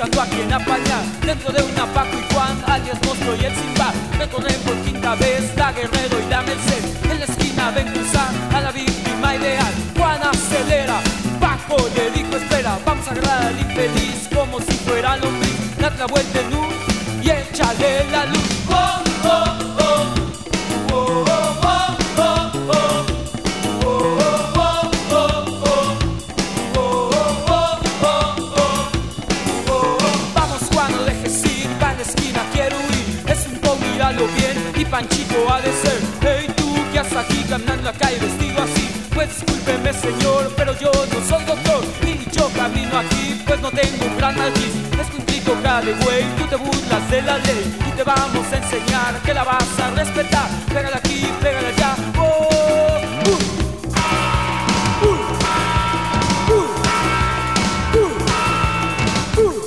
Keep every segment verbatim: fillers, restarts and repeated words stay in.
buscando a quien apañar. Dentro de una Paco y Juan, alias Monstruo y el Simba, recorren por quinta vez la Guerrero y la Merced. En la esquina ven cruzar a la víctima ideal. Juan acelera, Paco le dijo espera, vamos a agarrar al infeliz como si fuera lombriz. Date la vuelta en luz y échale la luz. Oh, oh, oh. Oh, oh, oh, oh, oh. Bien, y Panchito ha de ser. Hey, tú que haces aquí caminando en la calle vestido así, pues discúlpeme señor, pero yo no soy doctor, y yo camino aquí pues no tengo un gran nariz. Es que un grito de güey, tú te burlas de la ley y te vamos a enseñar que la vas a respetar. Pégale aquí, pégale allá. Oh, uh. Uh. Uh. Uh. Uh. Uh.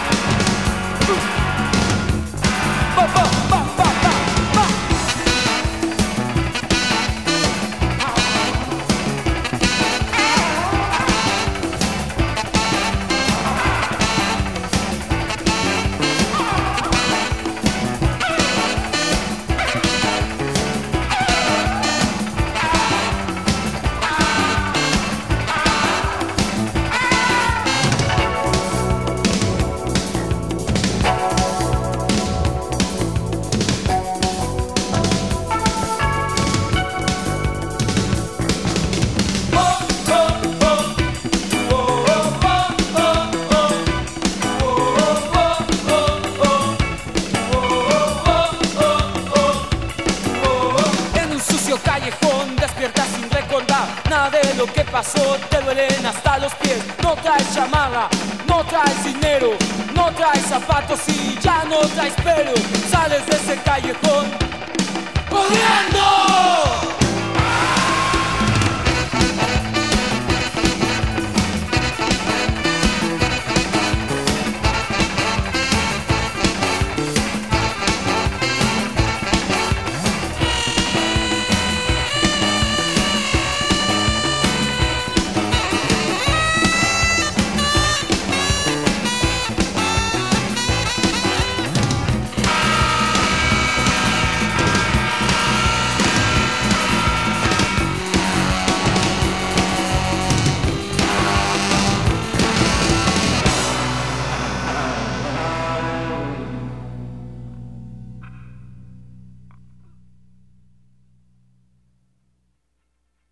Ba, ba, ba, ba. Nada de lo que pasó, te duelen hasta los pies. No traes chamarra, no traes dinero, no traes zapatos y ya no traes pelo. Sales de ese callejón corriendo.